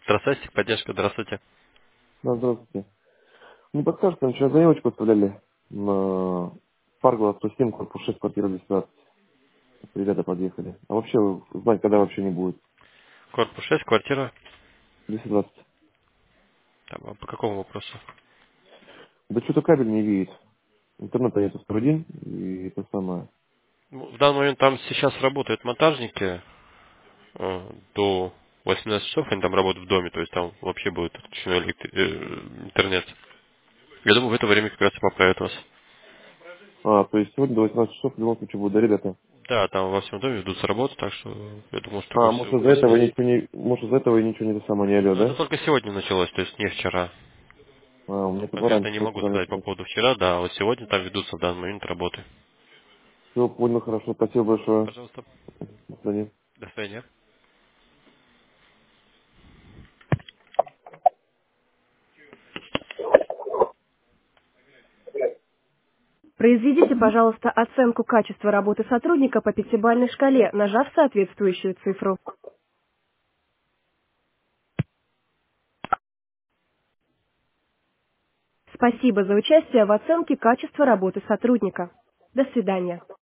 Здравствуйте, поддержка, здравствуйте. Да, здравствуйте. Не подскажете, нам вчера заявочку оставляли на Фарго 107, корпус 6, квартира 220. Ребята подъехали. А вообще, знать, когда вообще не будет. Корпус 6, квартира. 220. Там, а по какому вопросу? Да что-то кабель не видит. Интернета нету 101, и это самое. Ну, в данный момент там сейчас работают монтажники до 18 часов, они там работают в доме, то есть там вообще будет отключен интернет. Я думаю, в это время как раз и поправят вас. А, то есть сегодня до 18 часов в любом случае будут, да, ребята? Да, там во всем доме ведутся работы, так что я думаю, что как А, раз может и из-за этого проснетесь. ничего не, может из-за этого и ничего не то самое не алё, Ну, это да? только сегодня началось, то есть не вчера. А, у меня типа Конкретно раньше не могу сказали, сказать по что... поводу вчера, да, а вот сегодня там ведутся в данный момент работы. Все, понял, хорошо, спасибо большое. Пожалуйста, До свидания. до свидания. Произведите, пожалуйста, оценку качества работы сотрудника по пятибалльной шкале, нажав соответствующую цифру. Спасибо за участие в оценке качества работы сотрудника. До свидания.